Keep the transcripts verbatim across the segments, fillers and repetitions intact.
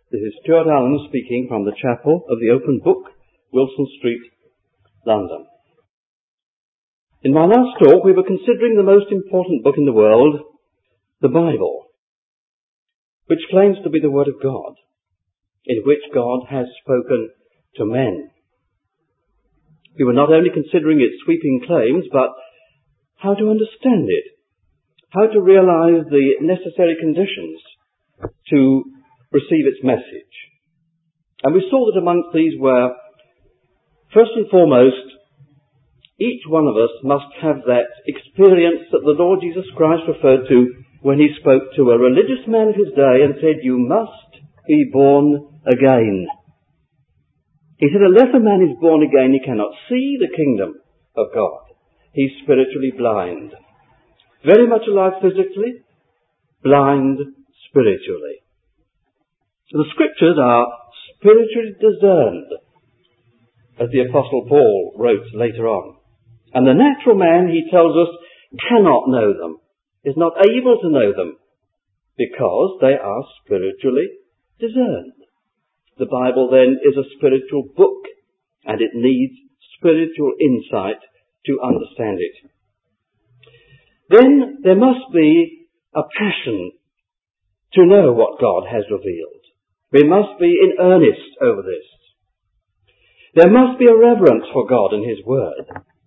This is Stuart Allen speaking from the chapel of the Open Book, Wilson Street, London. In my last talk, we were considering the most important book in the world, the Bible, which claims to be the Word of God, in which God has spoken to men. We were not only considering its sweeping claims, but how to understand it, how to realize the necessary conditions to receive its message. And we saw that amongst these were, first and foremost, each one of us must have that experience that the Lord Jesus Christ referred to when he spoke to a religious man of his day and said, "You must be born again." He said, unless a man is born again, he cannot see the kingdom of God. He's spiritually blind. Very much alive physically, blind spiritually. So the scriptures are spiritually discerned, as the Apostle Paul wrote later on. And the natural man, he tells us, cannot know them, is not able to know them, because they are spiritually discerned. The Bible then is a spiritual book, and it needs spiritual insight to understand it. Then there must be a passion to know what God has revealed. We must be in earnest over this. There must be a reverence for God and His Word.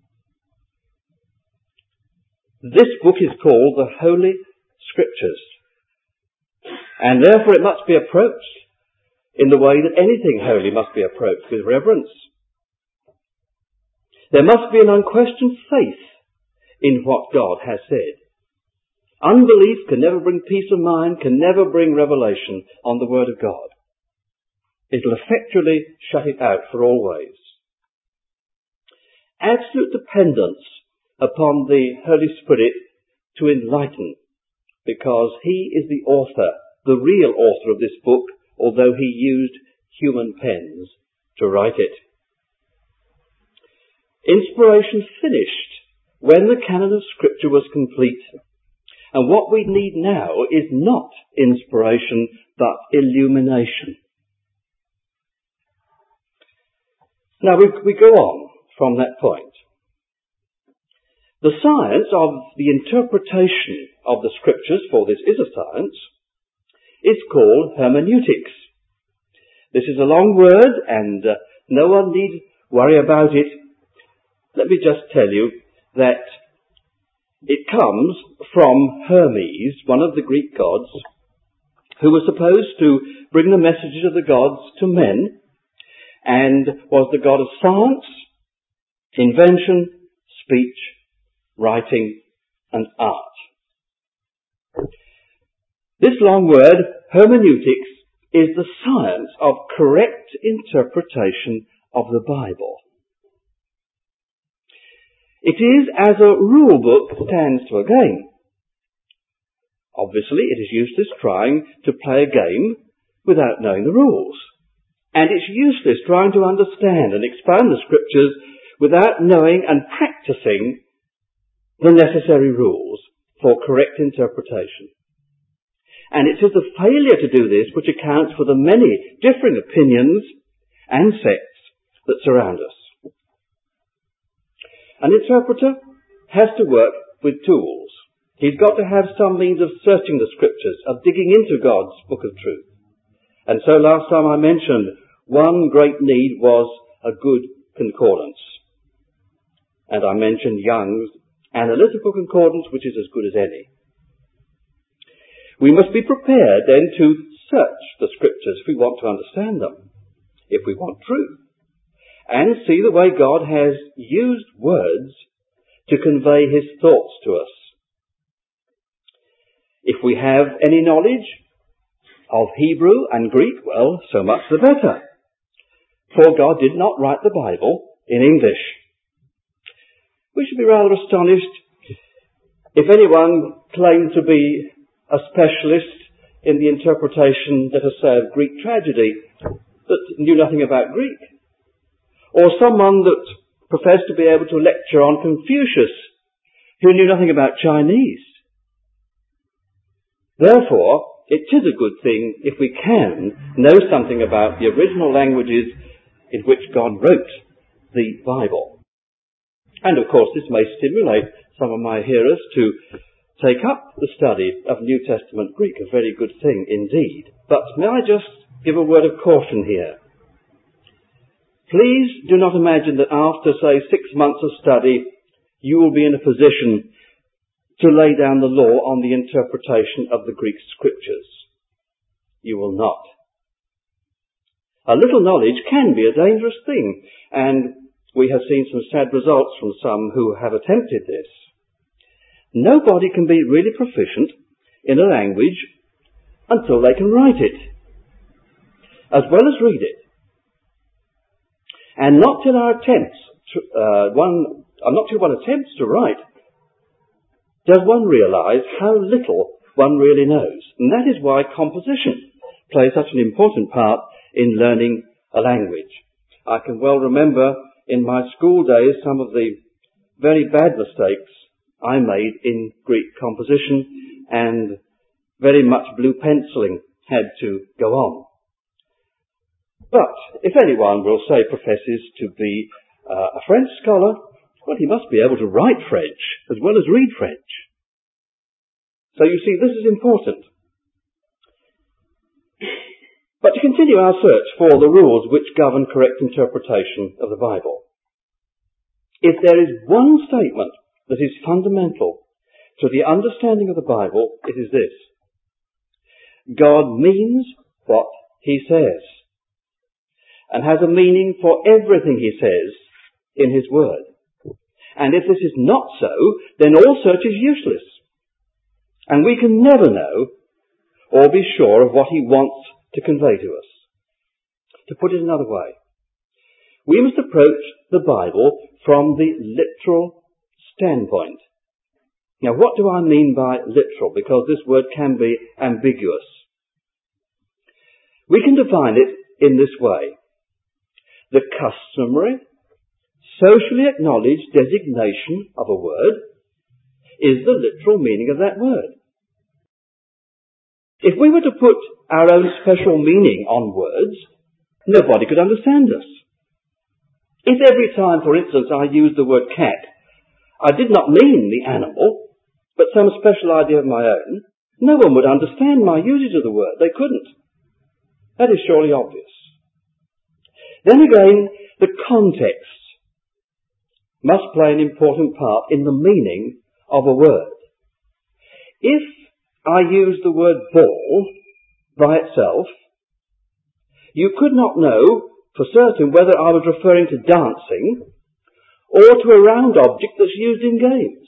This book is called the Holy Scriptures, and therefore it must be approached in the way that anything holy must be approached, with reverence. There must be an unquestioned faith in what God has said. Unbelief can never bring peace of mind, can never bring revelation on the Word of God. It'll effectually shut it out for always. Absolute dependence upon the Holy Spirit to enlighten, because He is the author, the real author of this book, although He used human pens to write it. Inspiration finished when the canon of Scripture was complete. And what we need now is not inspiration, but illumination. Now we, we go on from that point. The science of the interpretation of the Scriptures, for this is a science, is called hermeneutics. This is a long word, and uh, no one need worry about it. Let me just tell you that it comes from Hermes, one of the Greek gods, who was supposed to bring the messages of the gods to men, and was the god of science, invention, speech, writing, and art. This long word, hermeneutics, is the science of correct interpretation of the Bible. It is as a rule book stands to a game. Obviously, it is useless trying to play a game without knowing the rules. And it's useless trying to understand and expound the Scriptures without knowing and practicing the necessary rules for correct interpretation. And it is the failure to do this which accounts for the many differing opinions and sects that surround us. An interpreter has to work with tools. He's got to have some means of searching the Scriptures, of digging into God's book of truth. And so last time I mentioned one great need was a good concordance. And I mentioned Young's Analytical Concordance, which is as good as any. We must be prepared then to search the Scriptures if we want to understand them, if we want truth, and see the way God has used words to convey His thoughts to us. If we have any knowledge of Hebrew and Greek, well, so much the better. For God did not write the Bible in English. We should be rather astonished if anyone claimed to be a specialist in the interpretation, let us say, of Greek tragedy, that knew nothing about Greek. Or someone that professed to be able to lecture on Confucius, who knew nothing about Chinese. Therefore, it is a good thing if we can know something about the original languages in which God wrote the Bible. And of course this may stimulate some of my hearers to take up the study of New Testament Greek, a very good thing indeed. But may I just give a word of caution here? Please do not imagine that after, say, six months of study, you will be in a position to lay down the law on the interpretation of the Greek scriptures. You will not. A little knowledge can be a dangerous thing, and we have seen some sad results from some who have attempted this. Nobody can be really proficient in a language until they can write it, as well as read it. And not till our attempts, to, uh, one, uh, not till one attempts to write, does one realise how little one really knows. And that is why composition plays such an important part in learning a language. I can well remember in my school days some of the very bad mistakes I made in Greek composition, and very much blue penciling had to go on. But if anyone will say professes to be uh, a French scholar, well, he must be able to write French as well as read French. So you see, this is important. But to continue our search for the rules which govern correct interpretation of the Bible, if there is one statement that is fundamental to the understanding of the Bible, it is this: God means what he says, and has a meaning for everything he says in his word. And if this is not so, then all search is useless, and we can never know or be sure of what he wants to convey to us. To put it another way, we must approach the Bible from the literal standpoint. Now, what do I mean by literal? Because this word can be ambiguous. We can define it in this way: the customary, socially acknowledged designation of a word is the literal meaning of that word. If we were to put our own special meaning on words, nobody could understand us. If every time, for instance, I used the word cat, I did not mean the animal, but some special idea of my own, no one would understand my usage of the word. They couldn't. That is surely obvious. Then again, the context must play an important part in the meaning of a word. If I use the word ball by itself, you could not know for certain whether I was referring to dancing or to a round object that's used in games.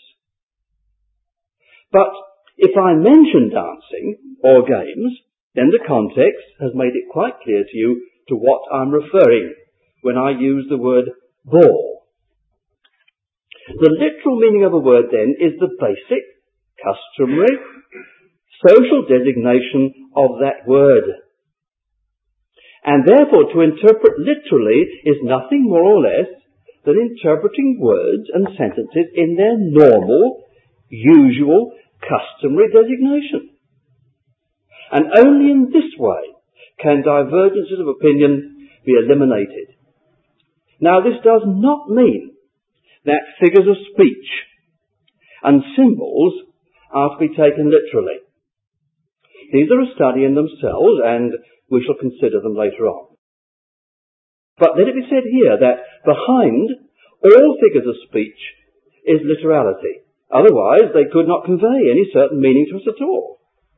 But if I mention dancing or games, then the context has made it quite clear to you to what I'm referring when I use the word ball. The literal meaning of a word then is the basic, customary, social designation of that word. And therefore to interpret literally is nothing more or less than interpreting words and sentences in their normal, usual, customary designation. And only in this way can divergences of opinion be eliminated. Now, this does not mean that figures of speech and symbols are to be taken literally. These are a study in themselves, and we shall consider them later on. But let it be said here that behind all figures of speech is literality. Otherwise, they could not convey any certain meaning to us at all.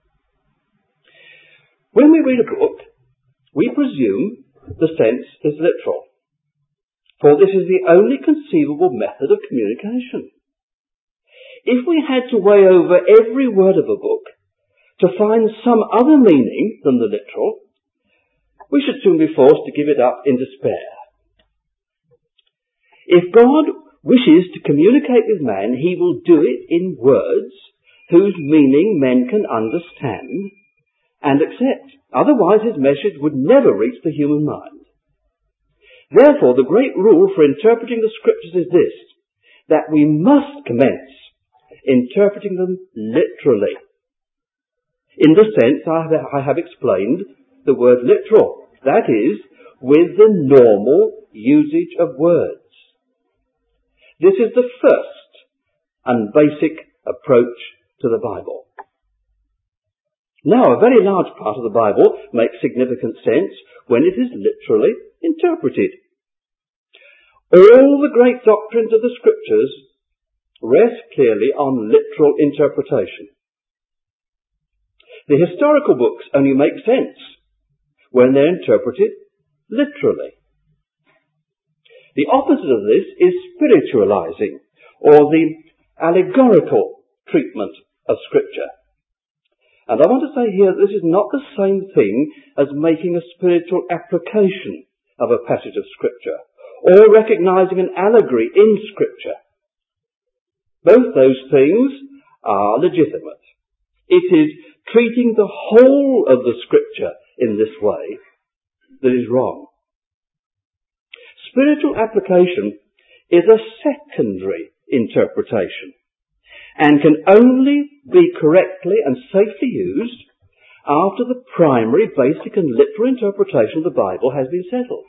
When we read a book, we presume the sense is literal, for this is the only conceivable method of communication. If we had to weigh over every word of a book to find some other meaning than the literal, we should soon be forced to give it up in despair. If God wishes to communicate with man, he will do it in words whose meaning men can understand and accept. Otherwise his message would never reach the human mind. Therefore, the great rule for interpreting the scriptures is this: that we must commence interpreting them literally. in the sense I have, I have explained the word literal. That is, with the normal usage of words. This is the first and basic approach to the Bible. Now, a very large part of the Bible makes significant sense when it is literally interpreted. All the great doctrines of the Scriptures rest clearly on literal interpretation. The historical books only make sense when they're interpreted literally. The opposite of this is spiritualizing, or the allegorical treatment of Scripture. And I want to say here that this is not the same thing as making a spiritual application of a passage of Scripture, or recognizing an allegory in Scripture. Both those things are legitimate. It is treating the whole of the Scripture in this way that is wrong. Spiritual application is a secondary interpretation and can only be correctly and safely used after the primary, basic and literal interpretation of the Bible has been settled.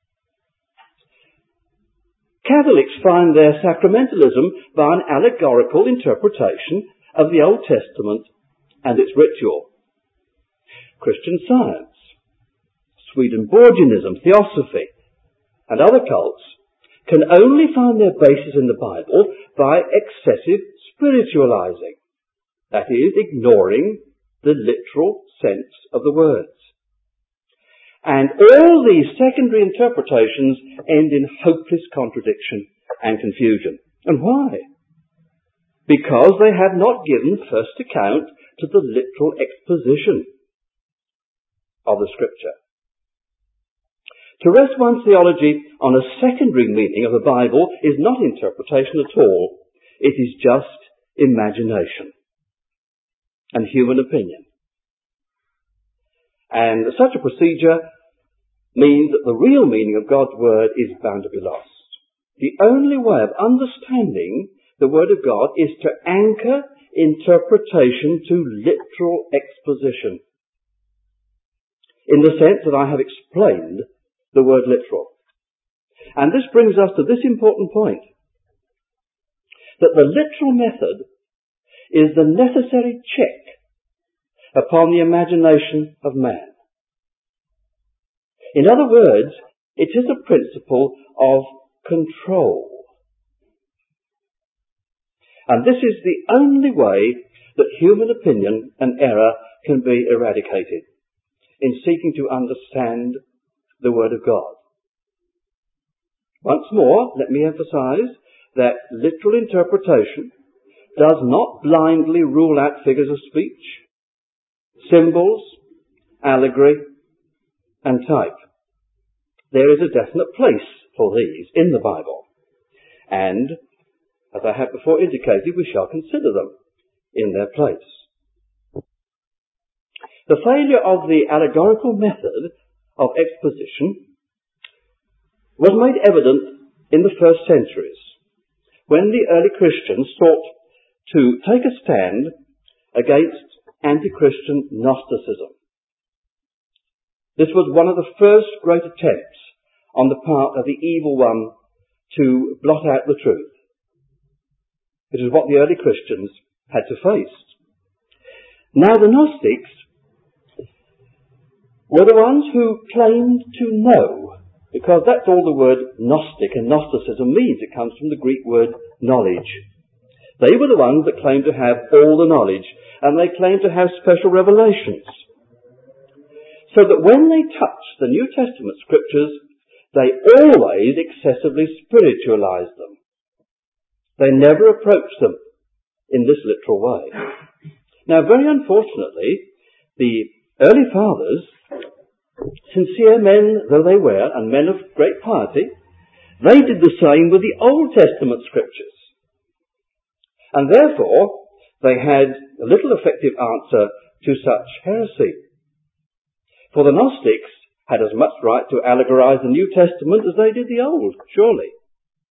Catholics find their sacramentalism by an allegorical interpretation of the Old Testament and its ritual. Christian Science, Swedenborgianism, Theosophy, and other cults can only find their basis in the Bible by excessive spiritualizing, that is, ignoring the literal sense of the words. And all these secondary interpretations end in hopeless contradiction and confusion. And why? Because they have not given first account to the literal exposition of the Scripture. To rest one's theology on a secondary meaning of the Bible is not interpretation at all. It is just imagination and human opinion. And such a procedure means that the real meaning of God's Word is bound to be lost. The only way of understanding the Word of God is to anchor interpretation to literal exposition, in the sense that I have explained the word literal. And this brings us to this important point, that the literal method is the necessary check upon the imagination of man. In other words, it is a principle of control. And this is the only way that human opinion and error can be eradicated in seeking to understand the Word of God. Once more, let me emphasize that literal interpretation does not blindly rule out figures of speech, symbols, allegory, and type. There is a definite place for these in the Bible, and, as I have before indicated, we shall consider them in their place. The failure of the allegorical method of exposition was made evident in the first centuries, when the early Christians sought to take a stand against anti-Christian Gnosticism. This was one of the first great attempts on the part of the evil one to blot out the truth. It is what the early Christians had to face. Now the Gnostics were the ones who claimed to know, because that's all the word Gnostic and Gnosticism means. It comes from the Greek word knowledge. They were the ones that claimed to have all the knowledge, and they claimed to have special revelations. So that when they touched the New Testament Scriptures, they always excessively spiritualized them. They never approached them in this literal way. Now, very unfortunately, the early fathers, sincere men though they were, and men of great piety, they did the same with the Old Testament Scriptures. And therefore, they had a little effective answer to such heresy. For the Gnostics had as much right to allegorize the New Testament as they did the Old, surely.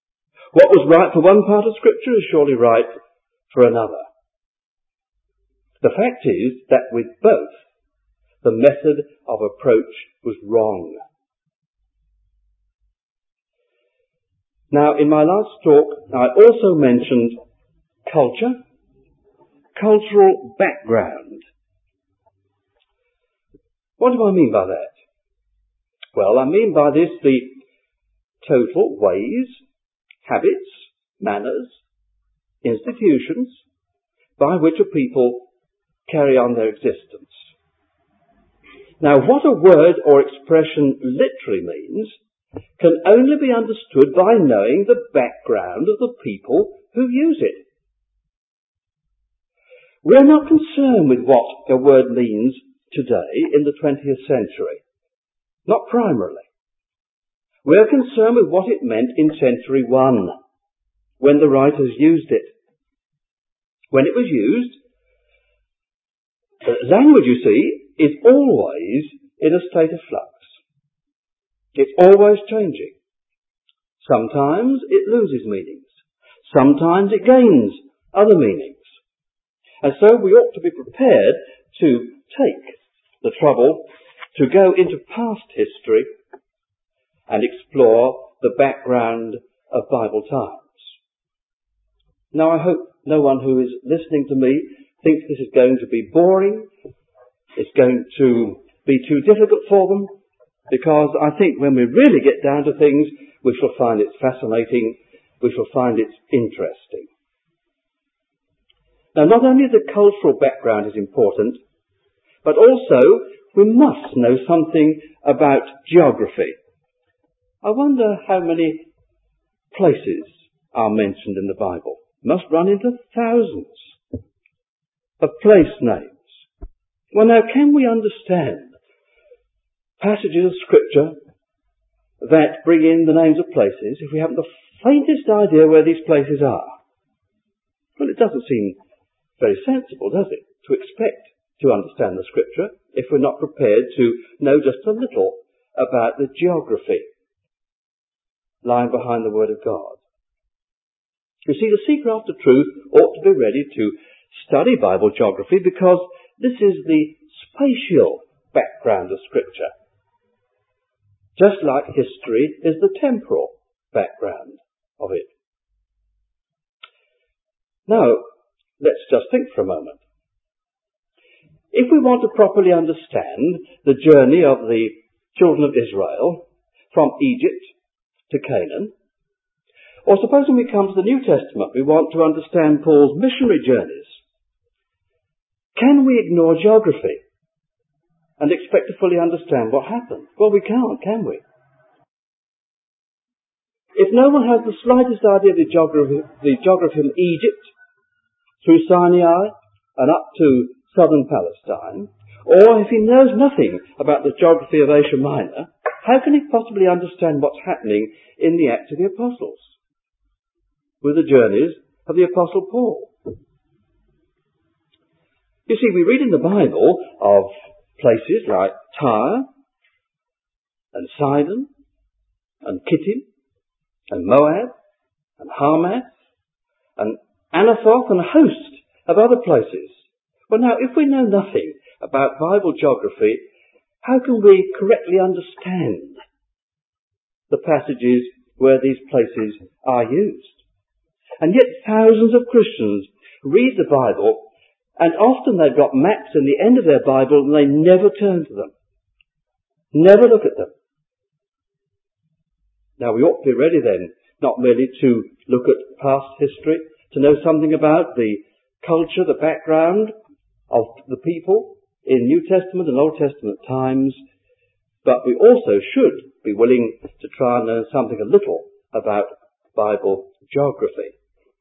What was right for one part of Scripture is surely right for another. The fact is that with both, the method of approach was wrong. Now, in my last talk, I also mentioned culture, cultural background. What do I mean by that? Well, I mean by this the total ways, habits, manners, institutions by which a people carry on their existence. Now, what a word or expression literally means can only be understood by knowing the background of the people who use it. We are not concerned with what a word means today in the twentieth century. Not primarily. We are concerned with what it meant in century one, when the writers used it. When it was used, language, you see, is always in a state of flux. It's always changing. Sometimes it loses meanings. Sometimes it gains other meanings. And so we ought to be prepared to take the trouble to go into past history and explore the background of Bible times. Now, I hope no one who is listening to me thinks this is going to be boring. It's going to be too difficult for them, because I think when we really get down to things, we shall find it fascinating, we shall find it interesting. Now, not only the cultural background is important, but also we must know something about geography. I wonder how many places are mentioned in the Bible. Must run into thousands of place names. Well, now, can we understand passages of Scripture that bring in the names of places if we haven't the faintest idea where these places are? Well, it doesn't seem very sensible, does it, to expect to understand the Scripture if we're not prepared to know just a little about the geography lying behind the Word of God. You see, the seeker after truth ought to be ready to study Bible geography, because this is the spatial background of Scripture, just like history is the temporal background of it. Now, let's just think for a moment. If we want to properly understand the journey of the children of Israel from Egypt to Canaan, or supposing we come to the New Testament, we want to understand Paul's missionary journeys, can we ignore geography and expect to fully understand what happened? Well, we can't, can we? If no one has the slightest idea of the geography, the geography of Egypt, through Sinai and up to southern Palestine, or if he knows nothing about the geography of Asia Minor, how can he possibly understand what's happening in the Acts of the Apostles, with the journeys of the Apostle Paul? You see, we read in the Bible of places like Tyre and Sidon and Kittim and Moab and Hamath and Anathoth and a host of other places. Well, now, if we know nothing about Bible geography, how can we correctly understand the passages where these places are used? And yet thousands of Christians read the Bible, and often they've got maps in the end of their Bible and they never turn to them. Never look at them. Now, we ought to be ready then, not merely to look at past history, to know something about the culture, the background of the people in New Testament and Old Testament times, but we also should be willing to try and learn something a little about Bible geography.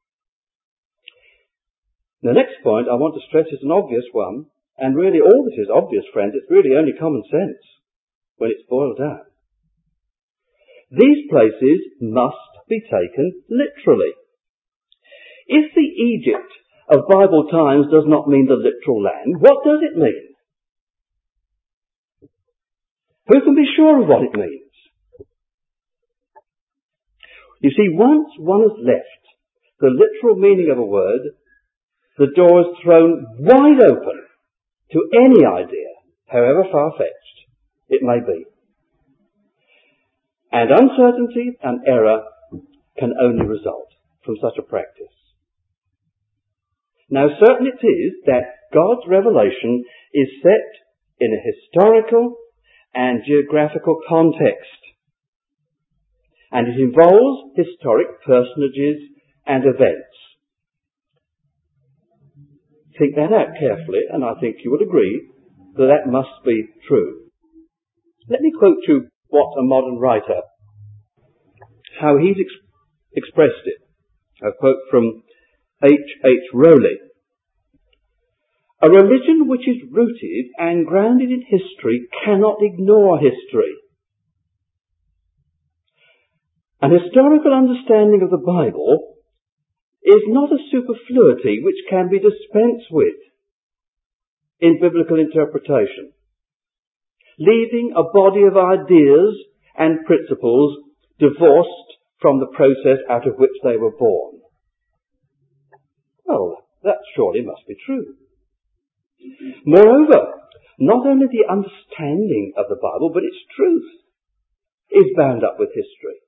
The next point I want to stress is an obvious one, and really all this is obvious, friends. It's really only common sense when it's boiled down. These places must be taken literally. If the Egypt of Bible times does not mean the literal land, what does it mean? Who can be sure of what it means? You see, once one has left the literal meaning of a word, the door is thrown wide open to any idea, however far-fetched it may be. And uncertainty and error can only result from such a practice. Now, certain it is that God's revelation is set in a historical and geographical context, and it involves historic personages and events. Think that out carefully, and I think you would agree that that must be true. Let me quote you what a modern writer, how he's ex- expressed it. I quote from H H Rowley. A religion which is rooted and grounded in history cannot ignore history. An historical understanding of the Bible is not a superfluity which can be dispensed with in biblical interpretation, leaving a body of ideas and principles divorced from the process out of which they were born. Well, that surely must be true. Moreover, not only the understanding of the Bible, but its truth is bound up with history.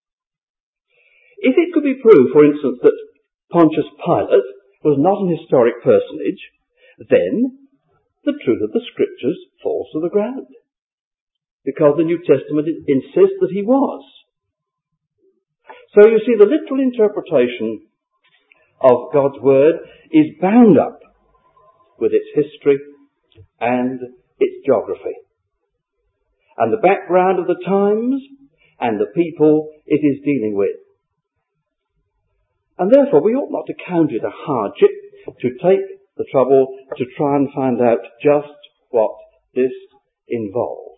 If it could be proved, for instance, that Pontius Pilate was not an historic personage, then the truth of the Scriptures falls to the ground, because the New Testament insists that he was. So you see, the literal interpretation of God's Word is bound up with its history and its geography, and the background of the times and the people it is dealing with. And therefore we ought not to count it a hardship to take the trouble to try and find out just what this involves.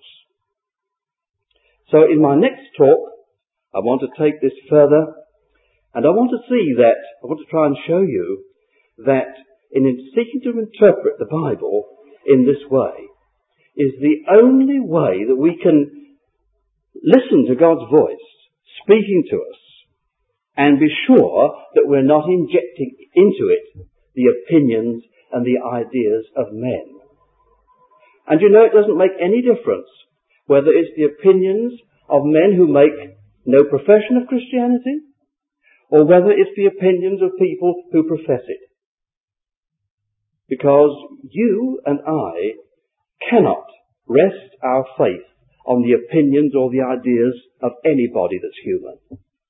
So in my next talk, I want to take this further, and I want to see that, I want to try and show you that in seeking to interpret the Bible in this way is the only way that we can listen to God's voice speaking to us and be sure that we're not injecting into it the opinions and the ideas of men. And you know, it doesn't make any difference whether it's the opinions of men who make no profession of Christianity, or whether it's the opinions of people who profess it. Because you and I cannot rest our faith on the opinions or the ideas of anybody that's human.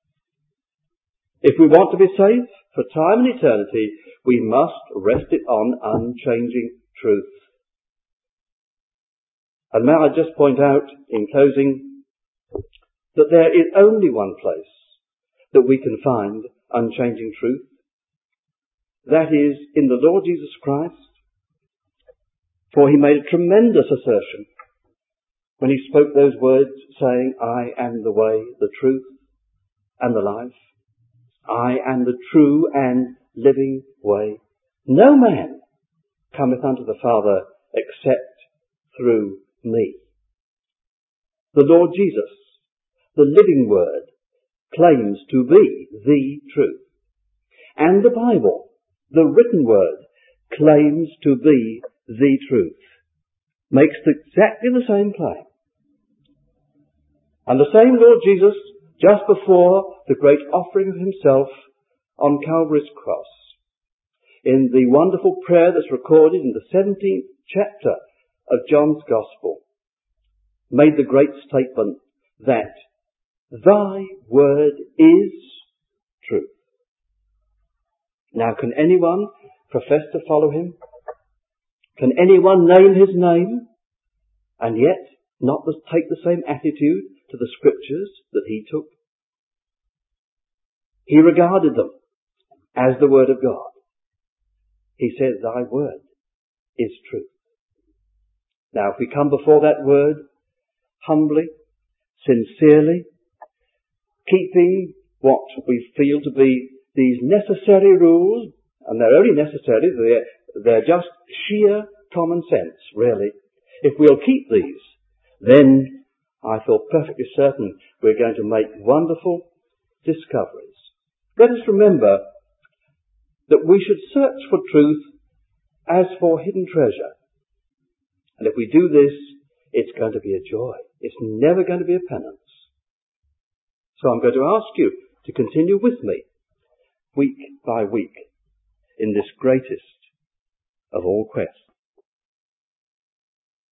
If we want to be safe for time and eternity, we must rest it on unchanging truth. And may I just point out, in closing, that there is only one place that we can find unchanging truth. That is in the Lord Jesus Christ. For he made a tremendous assertion when he spoke those words, saying, I am the way, the truth, and the life. I am the true and living way. No man cometh unto the Father except through me. The Lord Jesus, the living Word, claims to be the truth. And the Bible, the written Word, claims to be the truth. Makes exactly the same claim. And the same Lord Jesus, just before the great offering of himself on Calvary's cross, in the wonderful prayer that's recorded in the seventeenth chapter of John's Gospel, made the great statement that thy word is truth. Now, can anyone profess to follow him? Can anyone name his name and yet not take the same attitude to the Scriptures that he took? He regarded them as the Word of God. He said, thy word is truth. Now, if we come before that word humbly, sincerely, keeping what we feel to be these necessary rules, and they're only necessary, they're, they're just sheer common sense, really. If we'll keep these, then I feel perfectly certain we're going to make wonderful discoveries. Let us remember that we should search for truth as for hidden treasure. And if we do this, it's going to be a joy. It's never going to be a penance. So I'm going to ask you to continue with me, week by week, in this greatest of all quests.